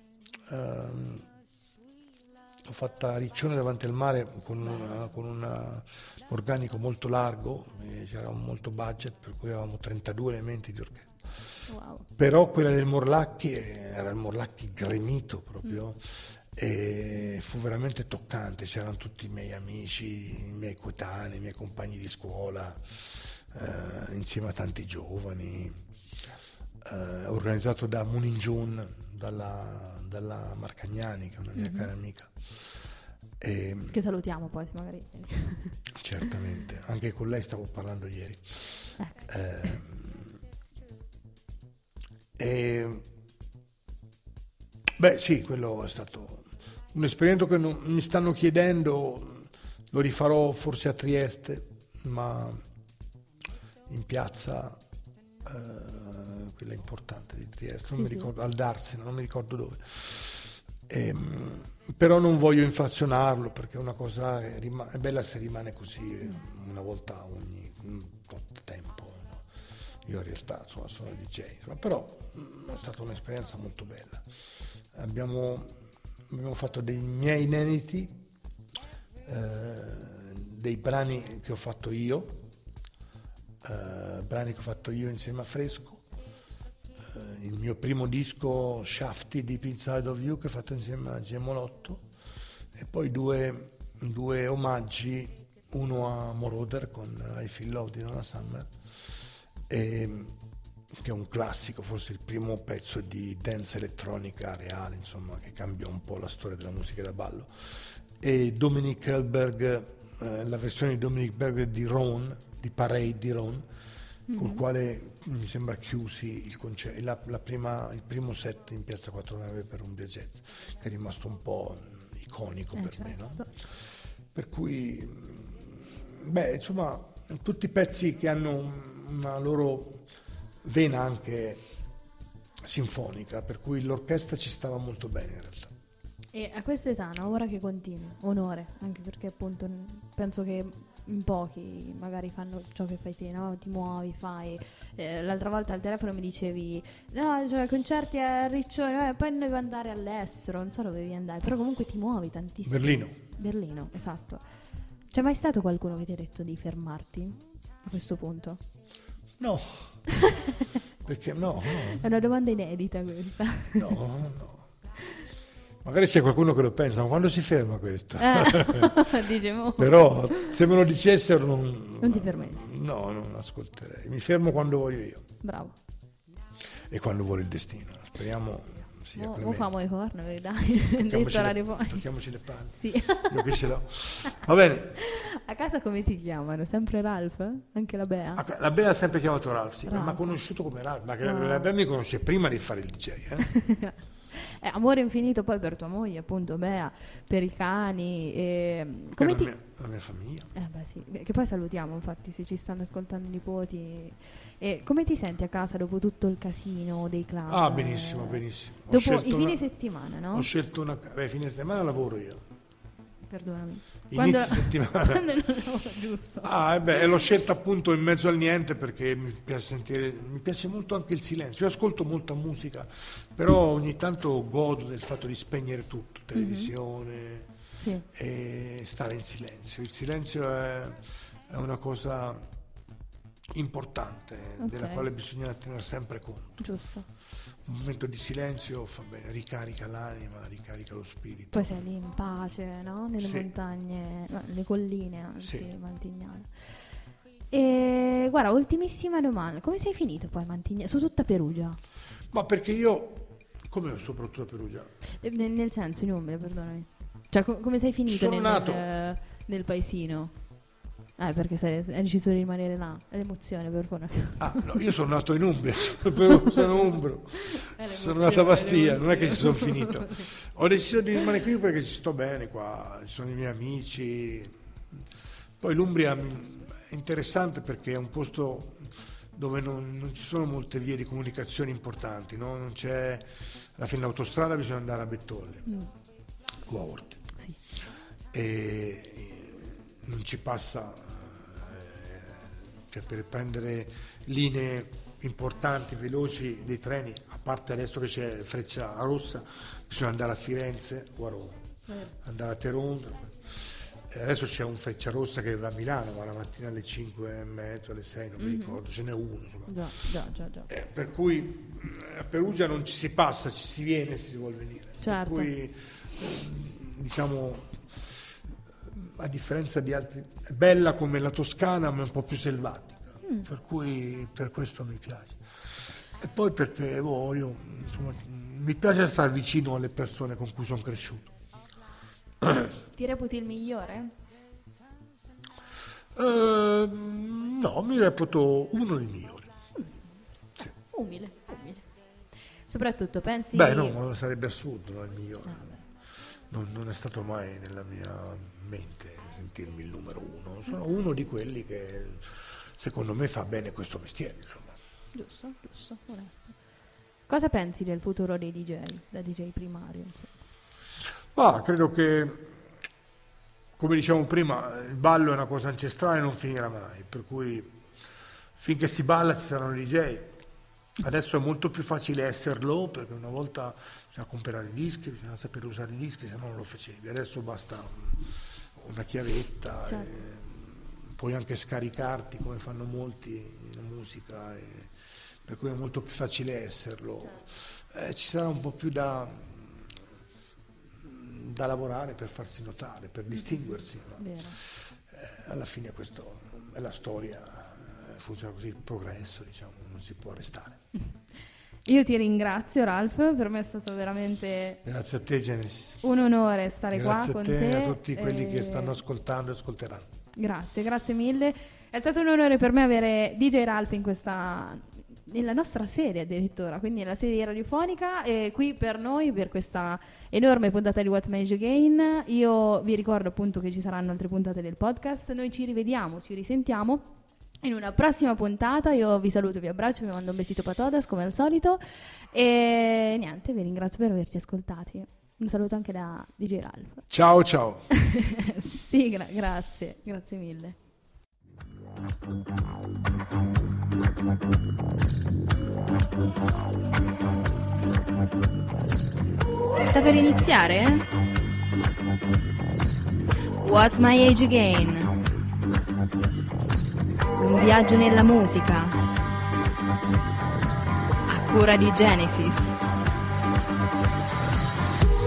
a Riccione davanti al mare con un organico molto largo, c'era un molto budget per cui avevamo 32 elementi di orchestra.
Wow.
Però quella del Morlacchi era il Morlacchi gremito proprio. E fu veramente toccante, c'erano tutti i miei amici, i miei coetanei, i miei compagni di scuola, insieme a tanti giovani, organizzato da Munin Jun, dalla Marcagnani, che è una mia cara amica.
Che salutiamo poi, magari.
Certamente, anche con lei stavo parlando ieri. Sì, quello è stato un esperimento che mi stanno chiedendo, lo rifarò forse a Trieste, ma in piazza quella importante di Trieste, non
Sì,
mi
sì.
ricordo, al Darsena, non mi ricordo dove. Però non voglio inflazionarlo perché è una cosa che è bella se rimane così una volta ogni un tot tempo, no? Io in realtà insomma, sono DJ, insomma, però è stata un'esperienza molto bella. Abbiamo fatto dei miei inediti, dei brani che ho fatto io, insieme a Fresco, il mio primo disco Shafty Deep Inside of You che ho fatto insieme a Gemolotto, e poi due omaggi, uno a Moroder con I Feel Love di Donna Summer, che è un classico, forse il primo pezzo di dance elettronica reale, insomma, che cambia un po' la storia della musica da ballo, e Dominic Helberg, la versione di Dominic Helberg di Ron, di Parade di Ron, col quale mi sembra chiusi il primo set in Piazza 4 Nave per Umbria Jazz, che è rimasto un po' iconico per me, no? Per cui, insomma, tutti pezzi che hanno una loro vena anche sinfonica, per cui l'orchestra ci stava molto bene in realtà.
E a questa età, no, ora che continui, onore, anche perché appunto penso che in pochi magari fanno ciò che fai te, no? Ti muovi, fai. L'altra volta al telefono mi dicevi, no, cioè concerti a Riccione, poi dovevi andare all'estero, non so dove devi andare, però comunque ti muovi tantissimo. Berlino, esatto. C'è mai stato qualcuno che ti ha detto di fermarti a questo punto?
No, perché no.
È una domanda inedita questa.
No. Magari c'è qualcuno che lo pensa, ma quando si ferma questo?
Diciamo.
Però se me lo dicessero
non ti fermeresti.
No, non ascolterei. Mi fermo quando voglio io.
Bravo.
E quando vuole il destino. Speriamo sia clemente.
O famo le corna, dai.
Tocchiamoci le palle.
Sì.
Io che ce l'ho. Va bene.
A casa come ti chiamano? Sempre Ralph? Anche la Bea?
La Bea ha sempre chiamato Ralph, sì,
Ralph.
ma conosciuto come Ralph. Ma la Bea mi conosce prima di fare il DJ,
Amore infinito poi per tua moglie, appunto, Bea, per i cani. Come
la mia famiglia.
Beh, sì. Che poi salutiamo, infatti, se ci stanno ascoltando i nipoti. E come ti senti a casa dopo tutto il casino dei club?
Ah, benissimo.
Dopo i fine settimana, no?
Ho scelto fine settimana lavoro io.
Perdonami.
Inizio settimana.
Quando non lavoro, giusto.
L'ho scelta appunto in mezzo al niente perché mi piace molto anche il silenzio. Io ascolto molta musica, però ogni tanto godo del fatto di spegnere tutto, televisione,
sì,
e stare in silenzio. Il silenzio è una cosa importante, della quale bisogna tenere sempre conto.
Giusto.
Un momento di silenzio fa bene, ricarica l'anima, ricarica lo spirito.
Poi sei lì in pace, no? Nelle montagne, no, nelle colline, anzi, Mantignano. E guarda, ultimissima domanda, come sei finito poi a Mantignano? Su tutta Perugia?
Ma perché io, come soprattutto a Perugia?
Nel senso, in Umbria, perdonami. Cioè, come sei finito nel paesino? Perché hai deciso di rimanere là. È l'emozione, per favore.
No, io sono nato in Umbria, sono umbro. Sono nato a Bastia, non è che ci sono finito. Ho deciso di rimanere qui perché ci sto bene qua, ci sono i miei amici. Poi l'Umbria è interessante perché è un posto dove non ci sono molte vie di comunicazione importanti, no? Non c'è, alla fine l'autostrada bisogna andare a Bettolle o a Orte.
Sì.
E non ci passa, cioè per prendere linee importanti, veloci dei treni, a parte adesso che c'è Freccia Rossa, bisogna andare a Firenze o a Roma, andare a Teronda. Adesso c'è un Freccia Rossa che va a Milano, ma la mattina alle 5:30, alle 6, non mi ricordo, ce n'è uno.
Già.
Per cui a Perugia non ci si passa, ci si viene se si vuole venire.
Certo.
Per cui, diciamo, a differenza di altri, è bella come la Toscana, ma è un po' più selvatica, per cui per questo mi piace. E poi perché io, insomma, mi piace stare vicino alle persone con cui sono cresciuto.
Ti reputi il migliore?
No, mi reputo uno dei migliori. Sì.
Umile. Soprattutto pensi...
No, sarebbe assurdo, no, il migliore. Non è stato mai nella mia mente sentirmi il numero uno. Sono uno di quelli che secondo me fa bene questo mestiere, insomma.
Giusto, onesto. Cosa pensi del futuro dei DJ, da DJ primario?
Credo che, come dicevamo prima, il ballo è una cosa ancestrale e non finirà mai, per cui finché si balla ci saranno DJ. Adesso è molto più facile esserlo, perché una volta bisogna comprare i dischi, bisogna sapere usare i dischi, se no non lo facevi. Adesso basta una chiavetta,
certo.
Puoi anche scaricarti come fanno molti in musica, per cui è molto più facile esserlo. Certo. Ci sarà un po' più da lavorare per farsi notare, per distinguersi. Alla fine questo è la storia, funziona così, il progresso, diciamo, non si può arrestare.
Io ti ringrazio, Ralph, per me è stato veramente...
Grazie a te, Genesis.
Un onore stare qua con te.
Grazie a te e a tutti quelli che stanno ascoltando e ascolteranno.
Grazie mille. È stato un onore per me avere DJ Ralph nella nostra serie addirittura, quindi nella serie radiofonica, e qui per noi, per questa enorme puntata di What's My Age Again. Io vi ricordo appunto che ci saranno altre puntate del podcast. Noi ci rivediamo, ci risentiamo in una prossima puntata. Io vi saluto, vi abbraccio, vi mando un besito patodas come al solito e niente, vi ringrazio per averci ascoltati. Un saluto anche da DJ Ralph.
Ciao.
Sì, grazie mille. Sta per iniziare? What's My Age Again? Un viaggio nella musica a cura di Genesis.